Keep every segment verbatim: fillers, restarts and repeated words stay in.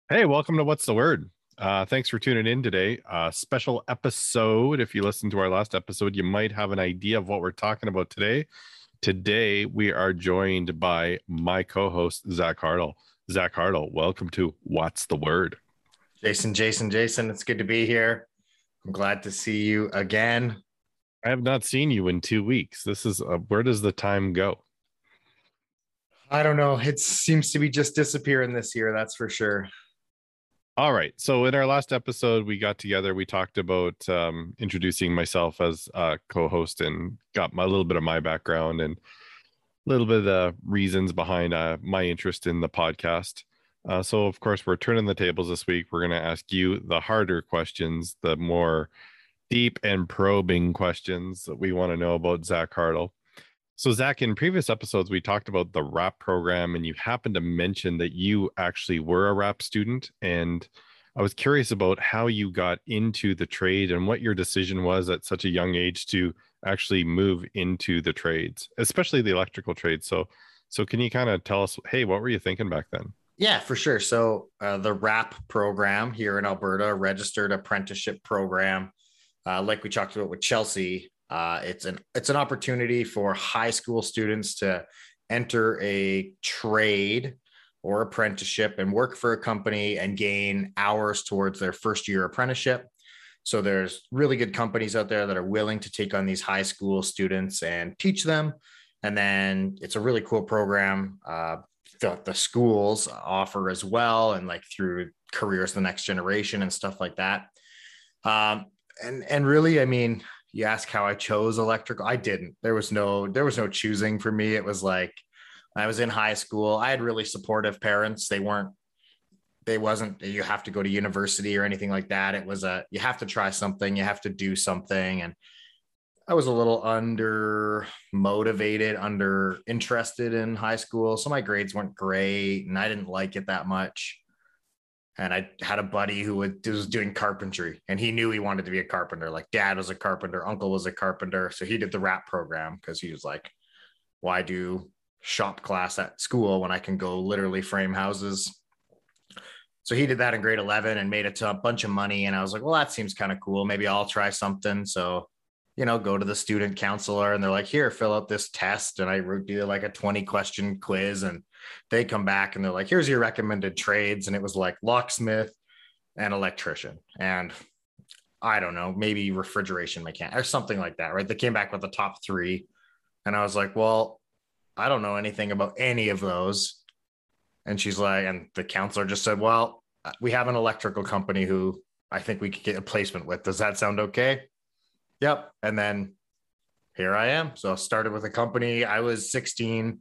Hey, welcome to What's the Word? Uh, thanks for tuning in today. Uh, special episode. If you listened to our last episode, you might have an idea of what we're talking about today. Today, we are joined by my co host, Zach Hartle. Zach Hartle, welcome to What's the Word? Jason, Jason, Jason, it's good to be here. I'm glad to see you again. I have not seen you in two weeks. This is uh, where does the time go? I don't know. It seems to be just disappearing this year, that's for sure. All right. So in our last episode, we got together. We talked about um, introducing myself as a co-host and got my, a little bit of my background and a little bit of the reasons behind uh, my interest in the podcast. Uh, so of course, we're turning the tables this week. We're going to ask you the harder questions, the more deep and probing questions that we want to know about Zach Hartle. So, Zach, in previous episodes, we talked about the RAP program, and you happened to mention that you actually were a RAP student. And I was curious about how you got into the trade and what your decision was at such a young age to actually move into the trades, especially the electrical trade. So, so can you kind of tell us, hey, what were you thinking back then? Yeah, for sure. So, uh, the RAP program here in Alberta, registered apprenticeship program, uh, like we talked about with Chelsea, uh, it's an it's an opportunity for high school students to enter a trade or apprenticeship and work for a company and gain hours towards their first year apprenticeship. So there's really good companies out there that are willing to take on these high school students and teach them. And then it's a really cool program. Uh, the, the schools offer as well, and like through careers the next generation and stuff like that. Um, and and really, I mean, you ask how I chose electrical. I didn't. There was no there was no choosing for me. It was like I was in high school. I had really supportive parents. They weren't they wasn't you have to go to university or anything like that. It was a you have to try something, you have to do something. And I was a little under motivated, under interested in high school. So my grades weren't great and I didn't like it that much. And I had a buddy who was doing carpentry and he knew he wanted to be a carpenter. Like dad was a carpenter, uncle was a carpenter. So he did the RAP program because he was like, why do shop class at school when I can go literally frame houses? So he did that in grade eleven and made a bunch of money. And I was like, well, that seems kind of cool. Maybe I'll try something. So, you know, go to the student counselor and they're like, here, fill out this test. And I do like a twenty question quiz and they come back and they're like, here's your recommended trades. And it was like locksmith and electrician. And I don't know, maybe refrigeration mechanic or something like that. Right. They came back with the top three. And I was like, well, I don't know anything about any of those. And she's like, and the counselor just said, well, we have an electrical company who I think we could get a placement with. Does that sound okay? Yep. And then here I am. So I started with a company. I was sixteen,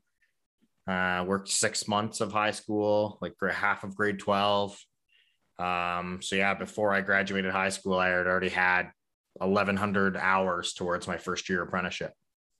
uh, worked six months of high school, like half of grade twelve. Um, so yeah, before I graduated high school, I had already had eleven hundred hours towards my first year apprenticeship.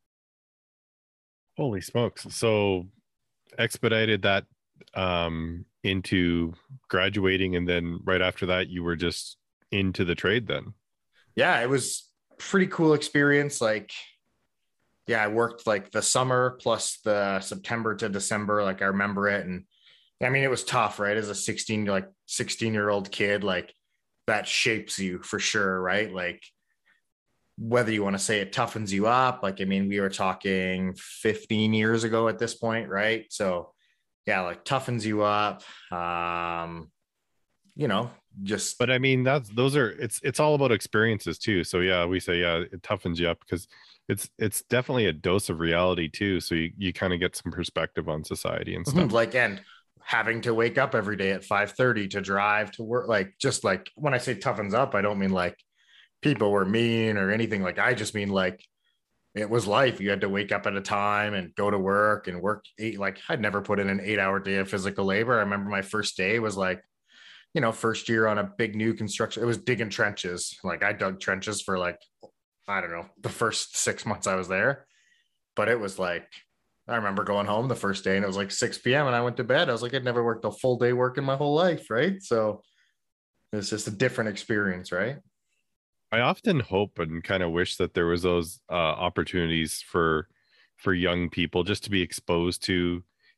Holy smokes. So expedited that um, into graduating. And then right after that, you were just into the trade then. Yeah, it was pretty cool experience. Like, yeah, I worked like the summer plus the September to December. Like I remember it. And I mean, it was tough, right? As a sixteen, like sixteen year old kid, like that shapes you for sure. Right. Like whether you want to say it toughens you up. Like, I mean, we were talking fifteen years ago at this point. Right. So yeah, like toughens you up. Um, you know, just, But I mean, that's those are it's it's all about experiences too. So yeah, we say yeah, it toughens you up because it's it's definitely a dose of reality too. So you, you kind of get some perspective on society and stuff. like, and having to wake up every day at five thirty to drive to work, like, just like when I say toughens up, I don't mean like people were mean or anything. Like, I just mean like it was life. You had to wake up at a time and go to work and work eight. Like, I'd never put in an eight hour day of physical labor. I remember my first day was like, you know, first year on a big new construction. It was digging trenches. Like I dug trenches for like, I don't know, the first six months I was there. But it was like, I remember going home the first day and it was like six p.m. and I went to bed. I was like, I'd never worked a full day work in my whole life. Right. So it's just a different experience. Right. I often hope and kind of wish that there was those uh, opportunities for for young people just to be exposed to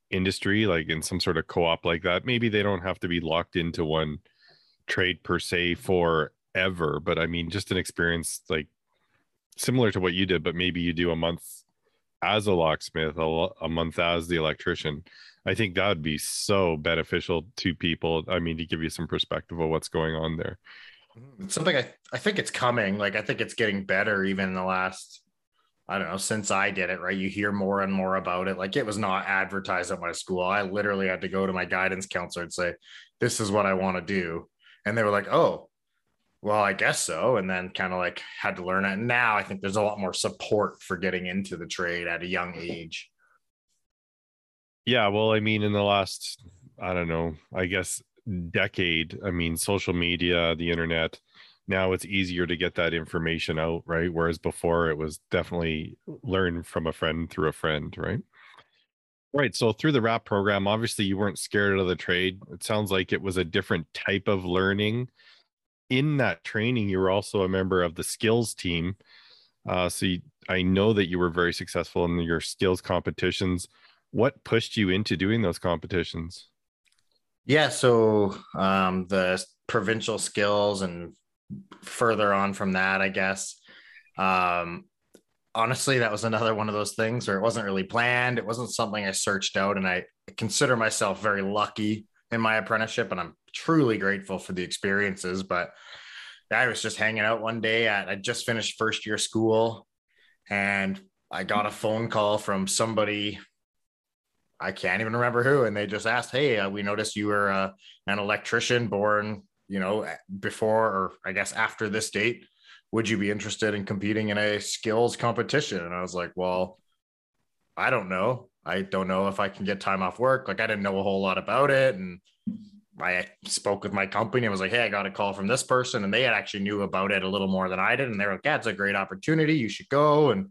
industry, like in some sort of co-op like that. Maybe they don't have to be locked into one trade per se forever, but I mean, just an experience like similar to what you did, but maybe you do a month as a locksmith, a, a month as the electrician. I think that would be so beneficial to people. I mean, to give you some perspective of what's going on there. It's something I, I think it's coming. Like, I think it's getting better even in the last, I don't know, since I did it, right? You hear more and more about it. Like, it was not advertised at my school. I literally had to go to my guidance counselor and say, this is what I want to do. And they were like, oh, well, I guess so. And then kind of like had to learn it. And now I think there's a lot more support for getting into the trade at a young age. Yeah, well, I mean, in the last, I don't know, I guess decade, I mean, social media, the internet, now it's easier to get that information out, right? Whereas before it was definitely learn from a friend through a friend, right? Right. So through the RAP program, obviously you weren't scared of the trade. It sounds like it was a different type of learning. In that training, you were also a member of the skills team. Uh, so you, I know that you were very successful in your skills competitions. What pushed you into doing those competitions? Yeah. So um, the provincial skills and further on from that, I guess. Um, honestly, that was another one of those things where it wasn't really planned. It wasn't something I searched out. And I consider myself very lucky in my apprenticeship, and I'm truly grateful for the experiences. But I was just hanging out one day at, I just finished first year school, and I got a phone call from somebody, I can't even remember who. And they just asked, hey, uh, we noticed you were uh, an electrician born, you know, before, or I guess after this date. Would you be interested in competing in a skills competition? And I was like, well, I don't know. I don't know if I can get time off work. Like, I didn't know a whole lot about it. And I spoke with my company and was like, hey, I got a call from this person. And they had actually knew about it a little more than I did. And they were like, yeah, it's a great opportunity. You should go. And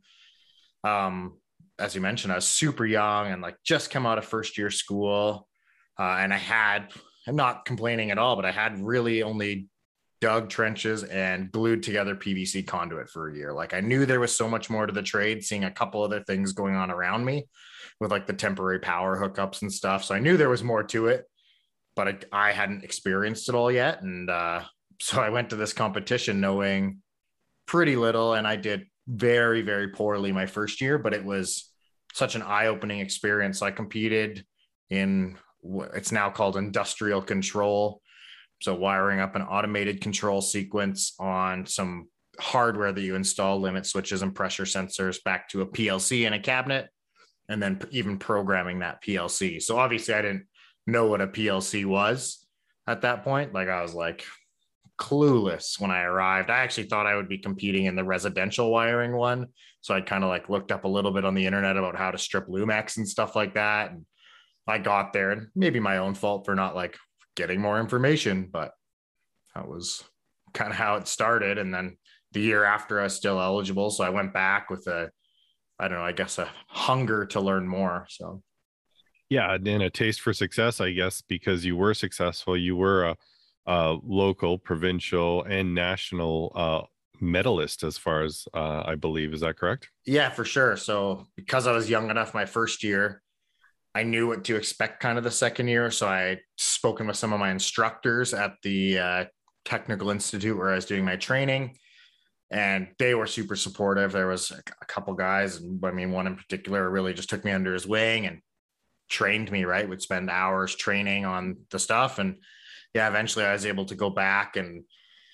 um, as you mentioned, I was super young and like just come out of first year school. Uh, and I had, I'm not complaining at all, but I had really only dug trenches and glued together P V C conduit for a year. Like, I knew there was so much more to the trade, seeing a couple other things going on around me with like the temporary power hookups and stuff. So I knew there was more to it, but I, I hadn't experienced it all yet. And uh, so I went to this competition knowing pretty little, and I did very, very poorly my first year, but it was such an eye-opening experience. I competed in, it's now called industrial control. So wiring up an automated control sequence on some hardware that you install, limit switches and pressure sensors, back to a P L C in a cabinet, and then even programming that P L C. So obviously I didn't know what a P L C was at that point. Like, I was like clueless when I arrived. I actually thought I would be competing in the residential wiring one. So I kind of like looked up a little bit on the internet about how to strip Lumex and stuff like that. And I got there, and maybe my own fault for not like getting more information, but that was kind of how it started. And then the year after, I was still eligible. So I went back with a, I don't know, I guess a hunger to learn more. So Yeah, and a taste for success, I guess, because you were successful. You were a, a local, provincial, and national uh, medalist, as far as uh, I believe. Is that correct? yeah, for sure. So because I was young enough my first year, I knew what to expect kind of the second year. So I spoken with some of my instructors at the uh, technical institute where I was doing my training, and they were super supportive. There was a couple guys, and I mean, one in particular really just took me under his wing and trained me, right? Would spend hours training on the stuff. And yeah, eventually I was able to go back, and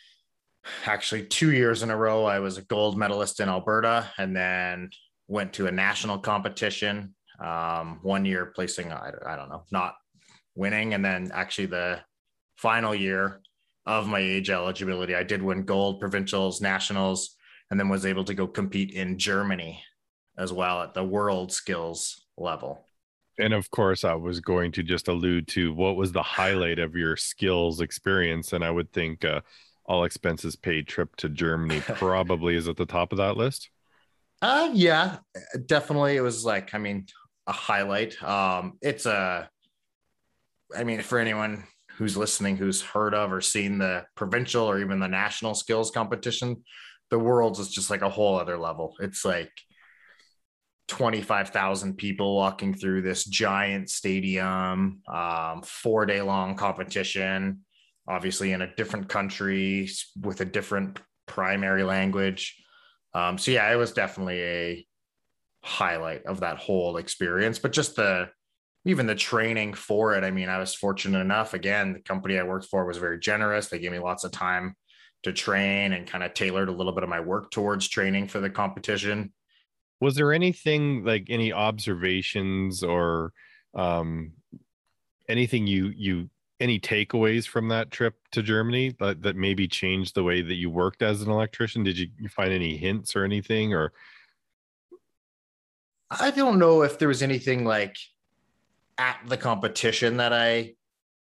actually two years in a row, I was a gold medalist in Alberta, and then went to a national competition. Um, one year placing, I, I don't know, not winning. And then actually the final year of my age eligibility, I did win gold, provincials, nationals, and then was able to go compete in Germany as well at the world skills level. And of course, I was going to just allude to what was the highlight of your skills experience. And I would think uh, all expenses paid trip to Germany probably is at the top of that list. Uh, yeah, definitely. It was like, I mean, a highlight. Um, it's a, I mean, for anyone who's listening, who's heard of or seen the provincial or even the national skills competition, the world's is just like a whole other level. It's like twenty-five thousand people walking through this giant stadium, um, four day long competition, obviously in a different country with a different primary language. Um, so yeah, it was definitely a highlight of that whole experience, but just the, even the training for it. I mean, I was fortunate enough, again, the company I worked for was very generous. They gave me lots of time to train and kind of tailored a little bit of my work towards training for the competition. Was there anything like any observations or um, anything you you any takeaways from that trip to Germany that, that maybe changed the way that you worked as an electrician? Did you, you find any hints or anything? Or I don't know if there was anything like at the competition that I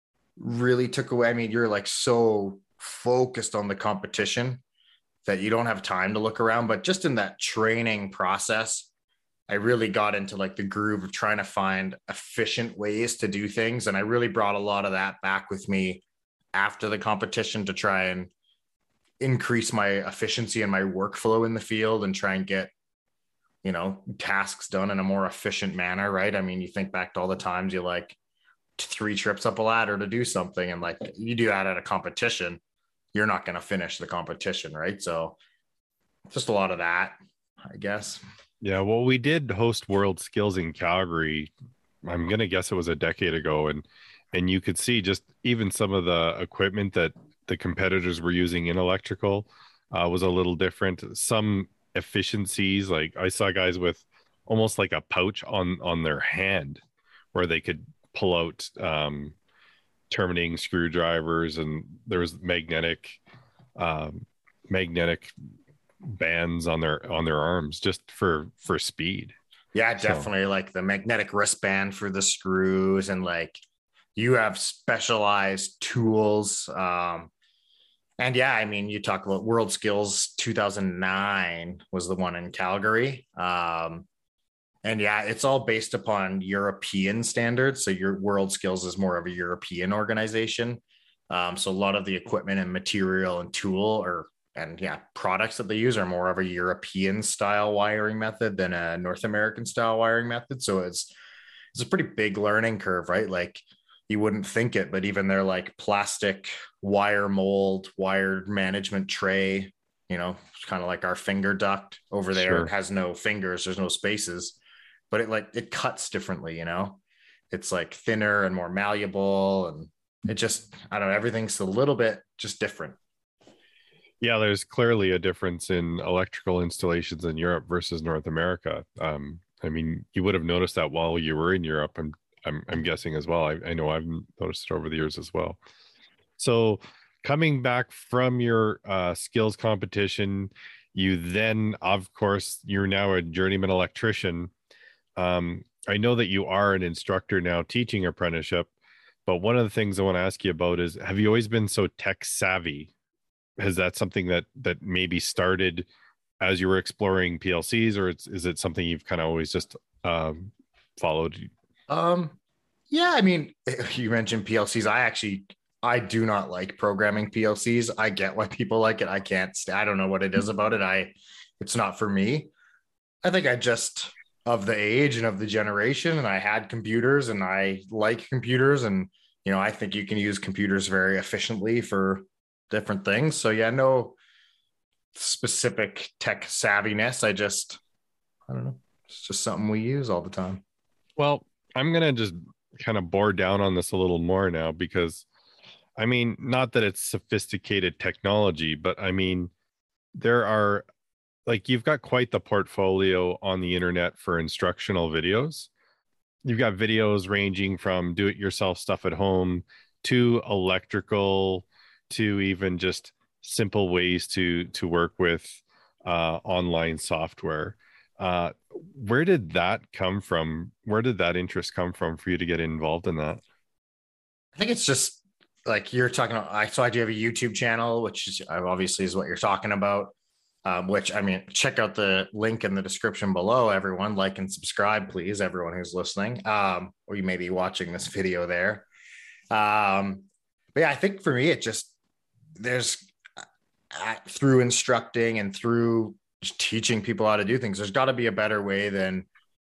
really took away. I mean, you're like so focused on the competition that you don't have time to look around, but just in that training process, I really got into like the groove of trying to find efficient ways to do things. And I really brought a lot of that back with me after the competition to try and increase my efficiency and my workflow in the field and try and get, you know, tasks done in a more efficient manner. Right. I mean, you think back to all the times you like three trips up a ladder to do something. And like you do that at a competition, you're not going to finish the competition. Right. So just a lot of that, I guess. Yeah, well, we did host World Skills in Calgary. I'm going to guess it was a decade ago. And, and you could see just even some of the equipment that the competitors were using in electrical uh, was a little different. Some efficiencies, like I saw guys with almost like a pouch on, on their hand where they could pull out um, terminating screwdrivers, and there was magnetic, um, magnetic bands on their on their arms just for for speed. Yeah, definitely. So, like the magnetic wristband for the screws, and like you have specialized tools. Um, and yeah, I mean, you talk about World Skills two thousand nine was the one in Calgary. Um, and yeah, it's all based upon European standards. So your World Skills is more of a European organization. Um, so a lot of the equipment and material and tool or and yeah, products that they use are more of a European style wiring method than a North American style wiring method. So it's, it's a pretty big learning curve, right? Like you wouldn't think it, but even their like plastic wire mold, wired management tray, you know, it's kind of like our finger duct over there. Sure. It has no fingers, there's no spaces, but it like, it cuts differently, you know, it's like thinner and more malleable. And it just, I don't know, everything's a little bit just different. Yeah, there's clearly a difference in electrical installations in Europe versus North America. Um, I mean, you would have noticed that while you were in Europe. I'm, I'm, I'm guessing as well. I, I know I've noticed it over the years as well. So, coming back from your uh, skills competition, you then, of course, you're now a journeyman electrician. Um, I know that you are an instructor now teaching apprenticeship, but one of the things I want to ask you about is: have you always been so tech savvy? Is that something that that maybe started as you were exploring P L Cs, or it's, is it something you've kind of always just um, followed? Um, yeah, I mean, you mentioned P L Cs. I actually, I do not like programming P L Cs. I get why people like it. I can't stay. I don't know what it is about it. I, it's not for me. I think I just of the age and of the generation, and I had computers and I like computers, and you know, I think you can use computers very efficiently for different things. So yeah, no specific tech savviness. I just, I don't know. It's just something we use all the time. Well, I'm going to just kind of bore down on this a little more now, because I mean, not that it's sophisticated technology, but I mean, there are like, you've got quite the portfolio on the internet for instructional videos. You've got videos ranging from do-it-yourself stuff at home to electrical, to even just simple ways to to work with uh, online software. Uh, where did that come from? Where did that interest come from for you to get involved in that? I think it's just like you're talking about. I so I do have a YouTube channel, which is obviously is what you're talking about. Um, which I mean, check out the link in the description below. Everyone, like and subscribe, please. Everyone who's listening, um, or you may be watching this video there. Um, but yeah, I think for me, it just there's uh, through instructing and through teaching people how to do things, there's got to be a better way than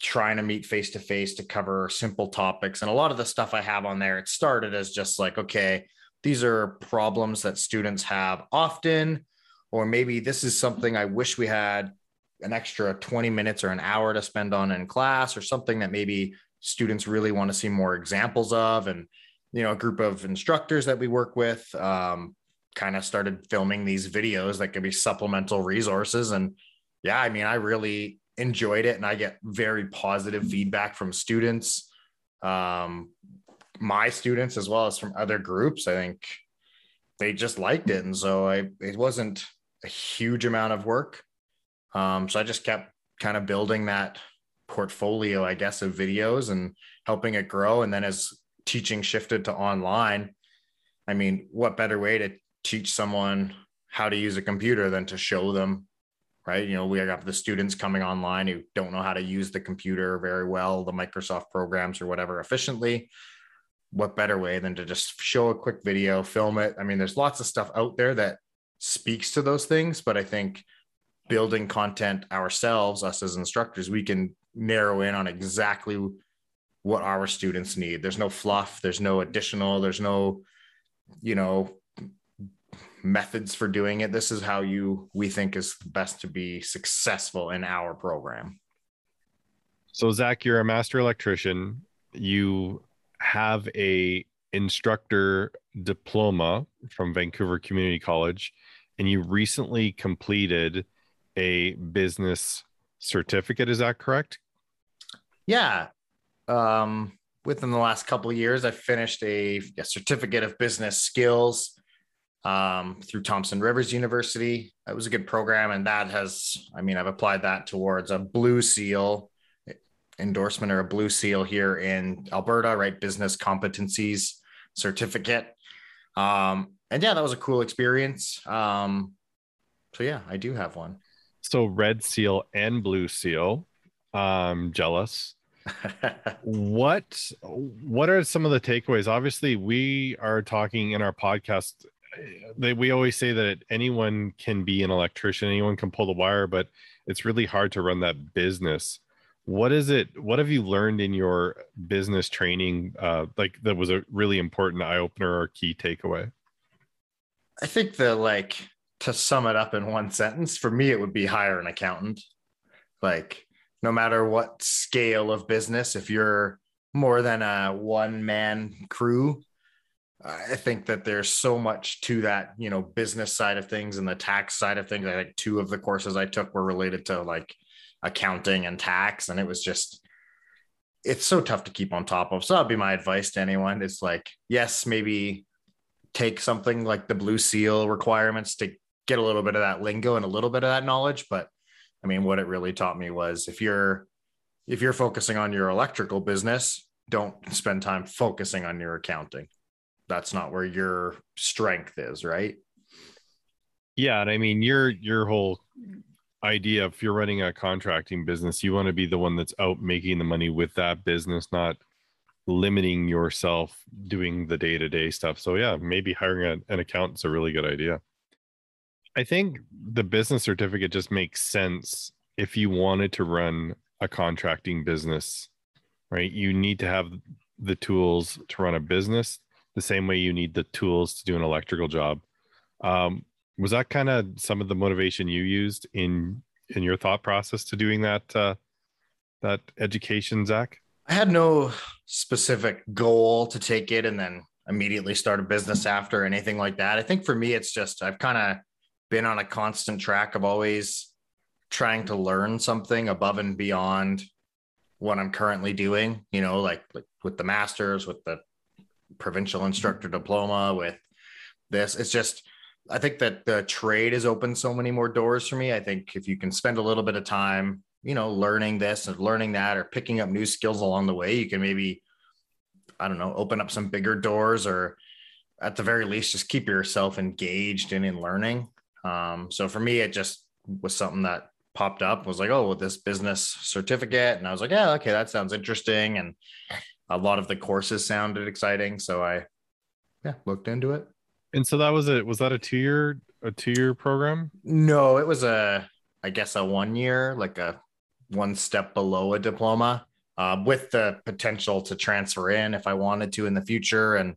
trying to meet face to face to cover simple topics. And a lot of the stuff I have on there, it started as just like, okay, these are problems that students have often, or maybe this is something I wish we had an extra twenty minutes or an hour to spend on in class, or something that maybe students really want to see more examples of. And, you know, a group of instructors that we work with um, kind of started filming these videos that could be supplemental resources. And yeah, I mean, I really enjoyed it, and I get very positive feedback from students, um, my students, as well as from other groups. I think they just liked it. And so I, it wasn't a huge amount of work. Um, so I just kept kind of building that portfolio, I guess, of videos and helping it grow. And then as teaching shifted to online, I mean, what better way to teach someone how to use a computer than to show them, right? You know, we got the students coming online who don't know how to use the computer very well, the Microsoft programs or whatever efficiently. What better way than to just show a quick video, film it? I mean, there's lots of stuff out there that speaks to those things, but I think building content ourselves, us as instructors, we can narrow in on exactly what our students need. There's no fluff, there's no additional, there's no, you know, methods for doing it. This is how you, we think is best to be successful in our program. So Zach, you're a master electrician. You have a instructor diploma from Vancouver Community College, and you recently completed a business certificate. Is that correct? Yeah. Um, within the last couple of years, I finished a, a certificate of business skills um, through Thompson Rivers University. That was a good program. And that has, I mean, I've applied that towards a Blue Seal endorsement, or a Blue Seal here in Alberta, right? Business competencies certificate. Um, and yeah, that was a cool experience. Um, so yeah, I do have one. So Red Seal and Blue Seal. I'm jealous. what what are some of the takeaways? Obviously, we are talking in our podcast. They, we always say that anyone can be an electrician, anyone can pull the wire, but it's really hard to run that business. What is it? What have you learned in your business training? Uh, like that was a really important eye opener or key takeaway? I think the like. To sum it up in one sentence, for me, it would be hire an accountant. Like, no matter what scale of business, if you're more than a one man crew, I think that there's so much to that, you know, business side of things and the tax side of things. I think two of the courses I took were related to like accounting and tax. And it was just, it's so tough to keep on top of. So that'd be my advice to anyone. It's like, yes, maybe take something like the Blue Seal requirements to get a little bit of that lingo and a little bit of that knowledge. But I mean, what it really taught me was if you're, if you're focusing on your electrical business, don't spend time focusing on your accounting. That's not where your strength is, right? Yeah. And I mean, your, your whole idea, if you're running a contracting business, you want to be the one that's out making the money with that business, not limiting yourself doing the day-to-day stuff. So yeah, maybe hiring a, an accountant is a really good idea. I think the business certificate just makes sense if you wanted to run a contracting business, right? You need to have the tools to run a business the same way you need the tools to do an electrical job. Um, was that kind of some of the motivation you used in in your thought process to doing that uh, that education, Zach? I had no specific goal to take it and then immediately start a business after, or anything like that. I think for me, it's just I've kind of been on a constant track of always trying to learn something above and beyond what I'm currently doing, you know, like, like with the masters, with the provincial instructor diploma, with this. It's just, I think that the trade has opened so many more doors for me. I think if you can spend a little bit of time, you know, learning this and learning that, or picking up new skills along the way, you can maybe, I don't know, open up some bigger doors, or at the very least, just keep yourself engaged and in learning. Um, so for me, it just was something that popped up, was like, oh, well, this business certificate. And I was like, yeah, okay, that sounds interesting. And a lot of the courses sounded exciting. So I, yeah, looked into it. And so that was it. Was that a two-year, a two-year program? No, it was a, I guess a one year, like a one step below a diploma, uh, with the potential to transfer in if I wanted to in the future. And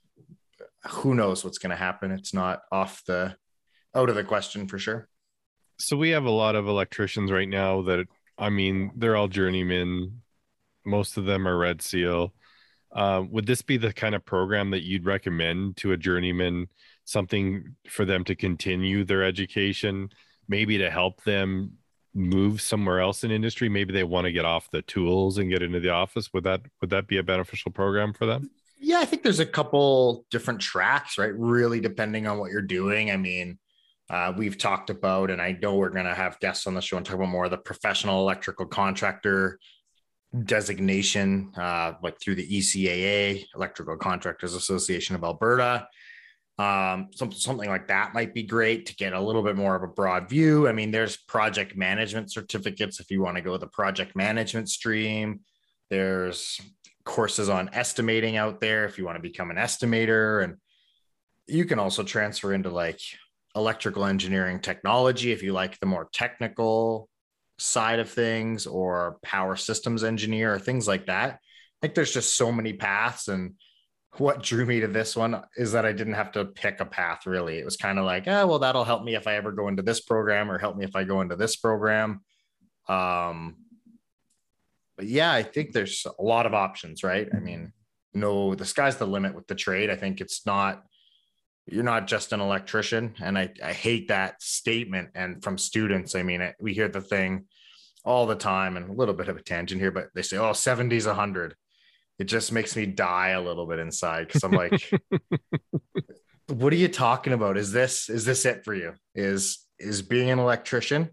who knows what's going to happen. It's not off the out of the question for sure. So we have a lot of electricians right now that, I mean, they're all journeymen. Most of them are Red Seal. Uh, would this be the kind of program that you'd recommend to a journeyman, something for them to continue their education, maybe to help them move somewhere else in industry? Maybe they want to get off the tools and get into the office. Would that would that be a beneficial program for them? Yeah, I think there's a couple different tracks, right? Really depending on what you're doing. I mean, uh, we've talked about, and I know we're going to have guests on the show and talk about more of the professional electrical contractor designation, uh, like through the E C A A, Electrical Contractors Association of Alberta. Um, some, something like that might be great to get a little bit more of a broad view. I mean, there's project management certificates if you want to go the project management stream. There's courses on estimating out there if you want to become an estimator. And you can also transfer into like electrical engineering technology if you like the more technical side of things, or power systems engineer, or things like that. I think there's just so many paths. And what drew me to this one is that I didn't have to pick a path really. It was kind of like, oh, well, that'll help me if I ever go into this program, or help me if I go into this program. Um, but yeah, I think there's a lot of options, right? I mean, no, the sky's the limit with the trade. I think it's not, you're not just an electrician. And I, I hate that statement. And from students, I mean, we hear the thing all the time, and a little bit of a tangent here, but they say, oh, seventy's a hundred. It just makes me die a little bit inside. Cause I'm like, what are you talking about? Is this, is this it for you? Is, is being an electrician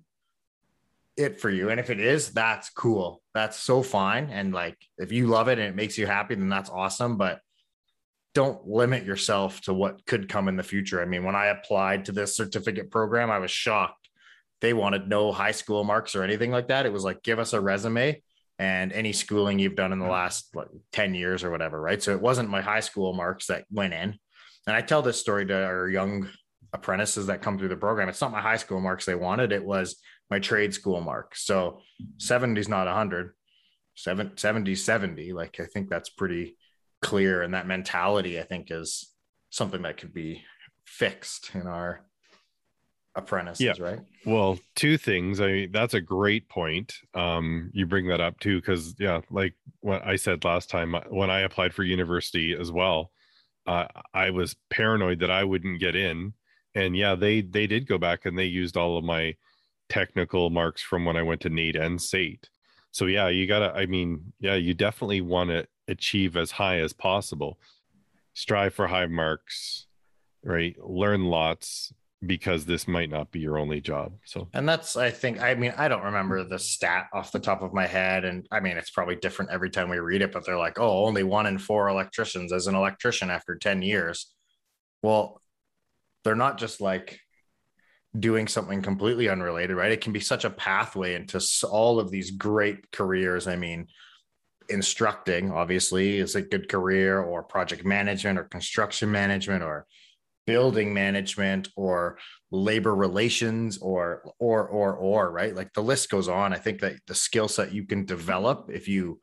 it for you? And if it is, that's cool. That's so fine. And like, if you love it and it makes you happy, then that's awesome. But don't limit yourself to what could come in the future. I mean, when I applied to this certificate program, I was shocked. They wanted no high school marks or anything like that. It was like, give us a resume and any schooling you've done in the last like, ten years or whatever. Right. So it wasn't my high school marks that went in. And I tell this story to our young apprentices that come through the program. It's not my high school marks they wanted. It was my trade school marks. So seventy is not a hundred, seventy, seventy. Like, I think that's pretty clear. And that mentality, I think, is something that could be fixed in our apprentices, yeah. Right? Well, two things. I mean, that's a great point. Um, you bring that up too, because yeah, like what I said last time, when I applied for university as well, uh, I was paranoid that I wouldn't get in. And yeah, they they did go back and they used all of my technical marks from when I went to NAIT and SAIT. So yeah, you gotta, I mean, yeah, you definitely want to achieve as high as possible. Strive for high marks, right? Learn lots, because this might not be your only job. So, and that's, I think, I mean, I don't remember the stat off the top of my head. And I mean, it's probably different every time we read it, but they're like, oh, only one in four electricians as an electrician after ten years. Well, they're not just like doing something completely unrelated, right? It can be such a pathway into all of these great careers. I mean, instructing obviously is a good career, or project management, or construction management, or building management, or labor relations, or, or, or, or, right? Like the list goes on. I think that the skill set you can develop if you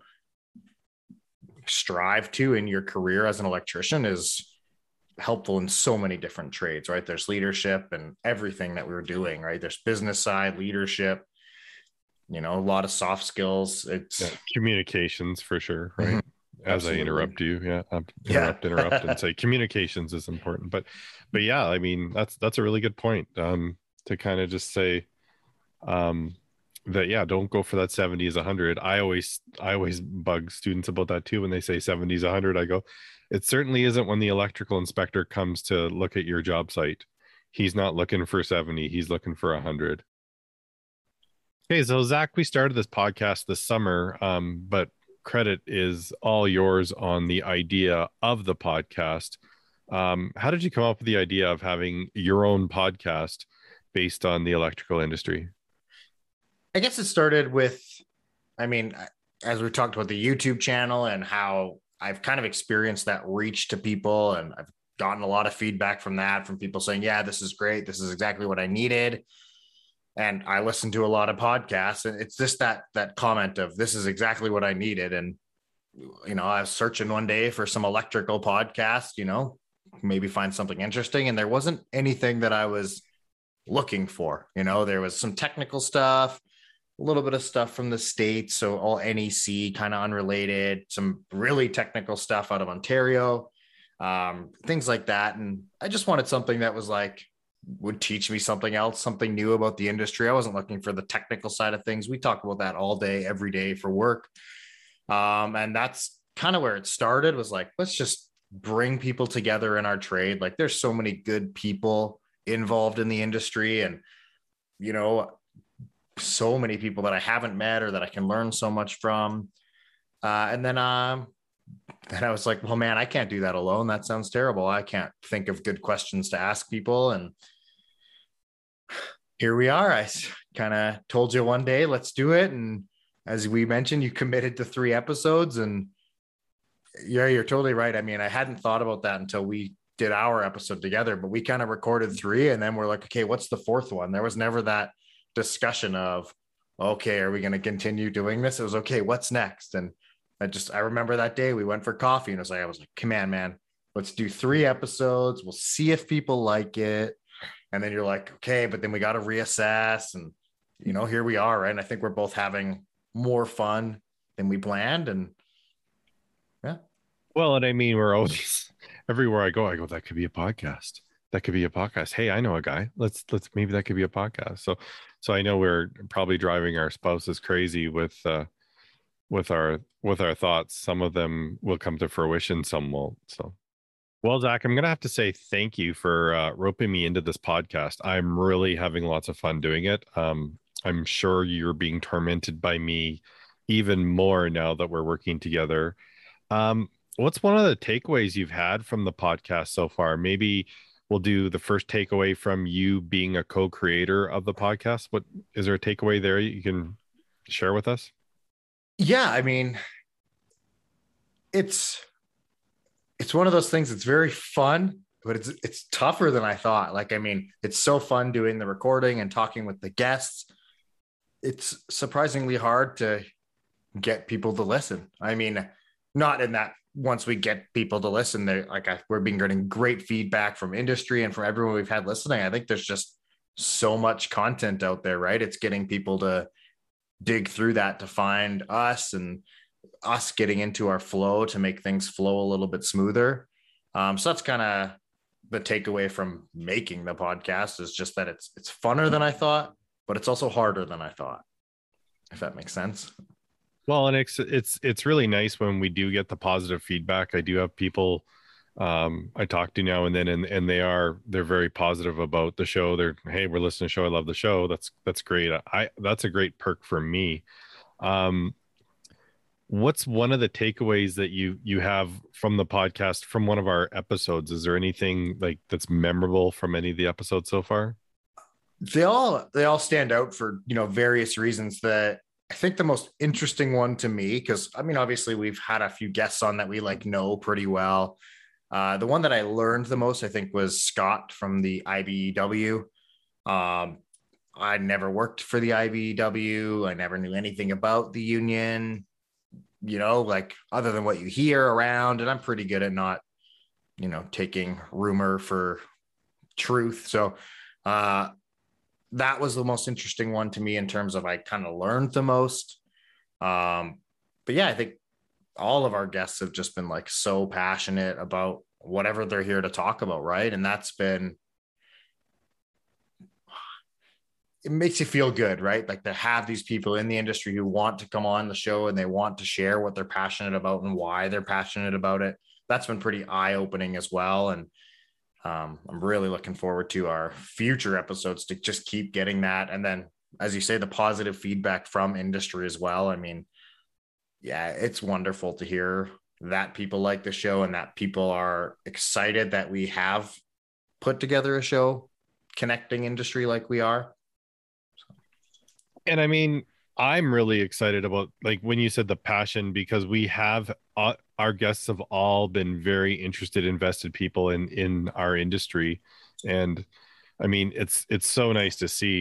strive to in your career as an electrician is helpful in so many different trades, right? There's leadership and everything that we were doing, right? There's business side, leadership, you know, a lot of soft skills. It's yeah, communications for sure, right? Mm-hmm. As Absolutely. I interrupt you, yeah, um, interrupt, yeah. interrupt, and say communications is important. But, but yeah, I mean, that's that's a really good point. Um, to kind of just say, um, that yeah, don't go for that seventy is a hundred. I always I always bug students about that too when they say seventy is a hundred. I go, it certainly isn't when the electrical inspector comes to look at your job site. He's not looking for seventy. He's looking for a hundred. Okay, so Zach, we started this podcast this summer, um, but credit is all yours on the idea of the podcast. Um, how did you come up with the idea of having your own podcast based on the electrical industry? I guess it started with, I mean, as we talked about the YouTube channel and how I've kind of experienced that reach to people, and I've gotten a lot of feedback from that, from people saying, yeah, this is great. This is exactly what I needed. and I listen to a lot of podcasts, and it's just that that comment of this is exactly what I needed. And you know, I was searching one day for some electrical podcast, you know, maybe find something interesting, and there wasn't anything that I was looking for. You know, there was some technical stuff, a little bit of stuff from the States, so all N E C kind of unrelated, some really technical stuff out of Ontario, um, things like that. And I just wanted something that was like, would teach me something else, something new about the industry. I wasn't looking for the technical side of things. We talk about that all day, every day for work. Um, and that's kind of where it started, was like, let's just bring people together in our trade. Like there's so many good people involved in the industry, and, you know, so many people that I haven't met or that I can learn so much from. Uh, and then, um, then I was like, well, man, I can't do that alone. That sounds terrible. I can't think of good questions to ask people. And here we are. I kind of told you one day, let's do it. And as we mentioned, you committed to three episodes, and yeah, you're totally right. I mean, I hadn't thought about that until we did our episode together, but we kind of recorded three, and then we're like, okay, what's the fourth one? There was never that discussion of, okay, are we going to continue doing this? It was, okay, what's next? And I just, I remember that day we went for coffee, and it was like, I was like, come on, man, let's do three episodes. We'll see if people like it. And then you're like, okay, but then we got to reassess, and, you know, here we are. Right. And I think we're both having more fun than we planned. And yeah. Well, and I mean, we're always, everywhere I go, I go, that could be a podcast. That could be a podcast. Hey, I know a guy. Let's, let's, maybe that could be a podcast. So, so I know we're probably driving our spouses crazy with, uh, with our, with our thoughts. Some of them will come to fruition, some won't. So, well, Zach, I'm going to have to say thank you for uh, roping me into this podcast. I'm really having lots of fun doing it. Um, I'm sure you're being tormented by me even more now that we're working together. Um, what's one of the takeaways you've had from the podcast so far? Maybe we'll do the first takeaway from you being a co-creator of the podcast. What is there a takeaway there you can share with us? Yeah, I mean, it's it's one of those things that's very fun, but it's it's tougher than I thought. Like, I mean, it's so fun doing the recording and talking with the guests. It's surprisingly hard to get people to listen. I mean, not in that once we get people to listen, they like I, we're being getting great feedback from industry and from everyone we've had listening. I think there's just so much content out there, right? It's getting people to dig through that to find us, and us getting into our flow to make things flow a little bit smoother. Um, so that's kind of the takeaway from making the podcast, is just that it's it's funner than I thought, but it's also harder than I thought, if that makes sense. Well, and it's it's it's really nice when we do get the positive feedback. I do have people um I talk to now and then, and and they are they're very positive about the show. They're, hey, we're listening to the show. I love the show. That's that's great. I that's a great perk for me. Um what's one of the takeaways that you you have from the podcast, from one of our episodes? Is there anything like that's memorable from any of the episodes so far? They all they all stand out for, you know, various reasons. That I think the most interesting one to me, because I mean, obviously we've had a few guests on that we like know pretty well. Uh, the one that I learned the most, I think, was Scott from the I B E W. Um, I never worked for the I B E W. I never knew anything about the union, you know, like other than what you hear around. And I'm pretty good at not, you know, taking rumor for truth. So uh, that was the most interesting one to me in terms of I kind of learned the most. Um, but yeah, I think all of our guests have just been like so passionate about whatever they're here to talk about. Right. And that's been, it makes you feel good, right? Like to have these people in the industry who want to come on the show and they want to share what they're passionate about and why they're passionate about it. That's been pretty eye-opening as well. And um, I'm really looking forward to our future episodes to just keep getting that. And then, as you say, the positive feedback from industry as well. I mean, yeah, it's wonderful to hear that people like the show and that people are excited that we have put together a show connecting industry like we are. And I mean, I'm really excited about, like, when you said the passion, because we have uh, our guests have all been very interested, invested people in in our industry. And I mean, it's it's so nice to see.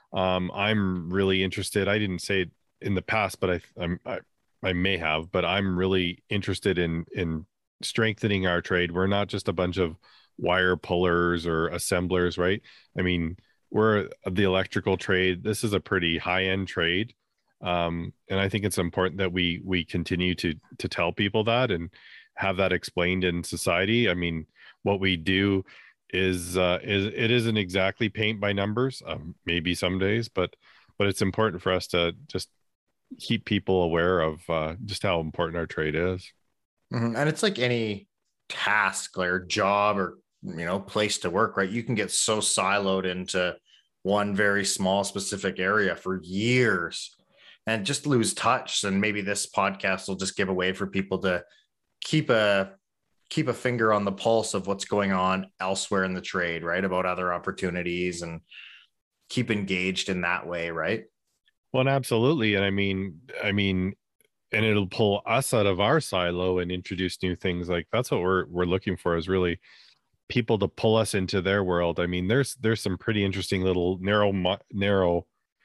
Um, I'm really interested. I didn't say it in the past, but I, I'm, I, I may have, but I'm really interested in in strengthening our trade. We're not just a bunch of wire pullers or assemblers, right? I mean, we're the electrical trade. This is a pretty high end trade, um, and I think it's important that we we continue to to tell people that and have that explained in society. I mean, what we do is uh, is it isn't exactly paint by numbers, um, maybe some days, but but it's important for us to just keep people aware of uh, just how important our trade is. Mm-hmm. And it's like any task or job or, you know, place to work, right? You can get so siloed into one very small specific area for years and just lose touch. And maybe this podcast will just give a way for people to keep a keep a finger on the pulse of what's going on elsewhere in the trade, right? About other opportunities and keep engaged in that way, right? Well, absolutely. And I mean, I mean, and it'll pull us out of our silo and introduce new things. Like that's what we're we're looking for, is really people to pull us into their world. I mean, there's there's some pretty interesting little narrow narrow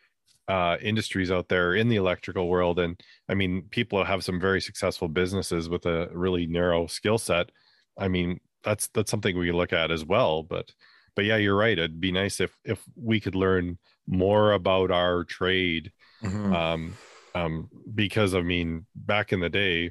uh industries out there in the electrical world, and I mean, people have some very successful businesses with a really narrow skill set. I mean, that's that's something we look at as well. But but yeah, you're right. It'd be nice if if we could learn more about our trade. Mm-hmm. um um because I mean, back in the day,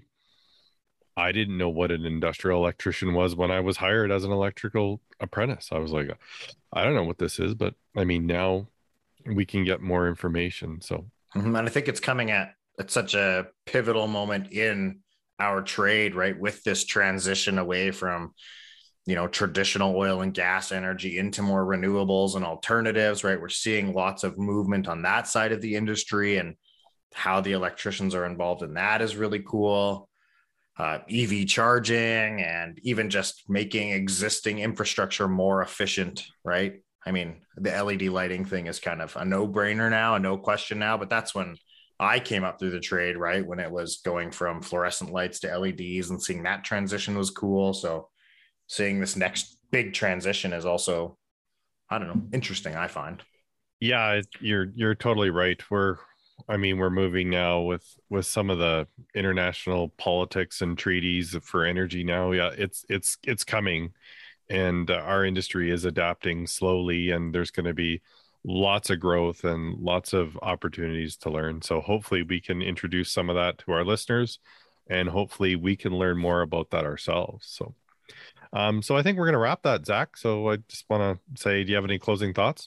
I didn't know what an industrial electrician was when I was hired as an electrical apprentice. I was like, I don't know what this is. But I mean, now we can get more information. So, mm-hmm. And I think it's coming at, at such a pivotal moment in our trade, right? With this transition away from, you know, traditional oil and gas energy into more renewables and alternatives, right? We're seeing lots of movement on that side of the industry, and how the electricians are involved in that is really cool. Uh, E V charging, and even just making existing infrastructure more efficient, right? I mean, the L E D lighting thing is kind of a no-brainer now, a no question now, but that's when I came up through the trade, right? When it was going from fluorescent lights to L E Ds, and seeing that transition was cool. So seeing this next big transition is also, I don't know, interesting, I find. Yeah, you're you're totally right. We're I mean, we're moving now with with some of the international politics and treaties for energy now. Yeah, it's it's it's coming. And uh, our industry is adapting slowly, and there's going to be lots of growth and lots of opportunities to learn. So hopefully we can introduce some of that to our listeners, and hopefully we can learn more about that ourselves. So, um, so I think we're going to wrap that, Zach. So I just want to say, do you have any closing thoughts?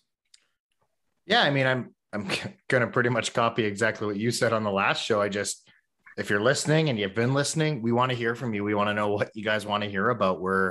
Yeah, I mean, I'm I'm going to pretty much copy exactly what you said on the last show. I just, if you're listening and you've been listening, we want to hear from you. We want to know what you guys want to hear about. We're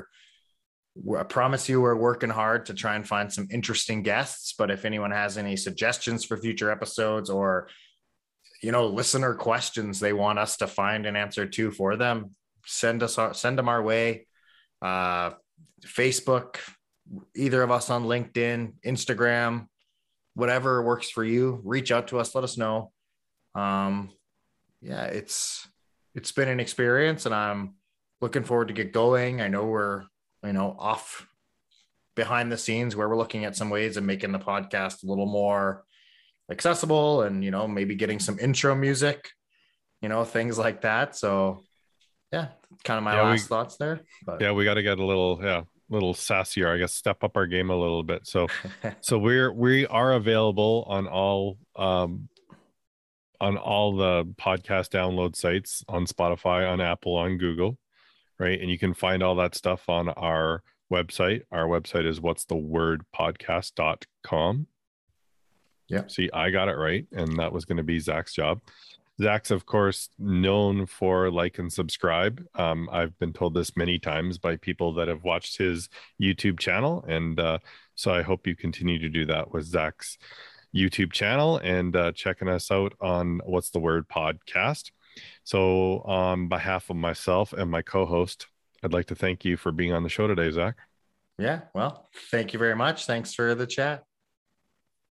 I promise you, we're working hard to try and find some interesting guests. But if anyone has any suggestions for future episodes, or, you know, listener questions they want us to find an answer to for them, send us our, send them our way. Uh, Facebook, either of us on LinkedIn, Instagram, whatever works for you. Reach out to us. Let us know. Um, yeah, it's it's been an experience, and I'm looking forward to get going. I know we're you know, off behind the scenes where we're looking at some ways of making the podcast a little more accessible, and, you know, maybe getting some intro music, you know, things like that. So yeah, kind of my yeah, last we, thoughts there. But. Yeah, we got to get a little, yeah, little sassier, I guess, step up our game a little bit. So, so we're, we are available on all, um, on all the podcast download sites, on Spotify, on Apple, on Google. Right. And you can find all that stuff on our website. Our website is what's the word podcast dot com. Yeah. See, I got it right. And that was going to be Zach's job. Zach's, of course, known for like and subscribe. Um, I've been told this many times by people that have watched his YouTube channel. And uh, so I hope you continue to do that with Zach's YouTube channel, and uh, checking us out on What's the Word podcast. So on behalf of myself and my co-host, I'd like to thank you for being on the show today, Zach. Yeah, well, thank you very much. Thanks for the chat.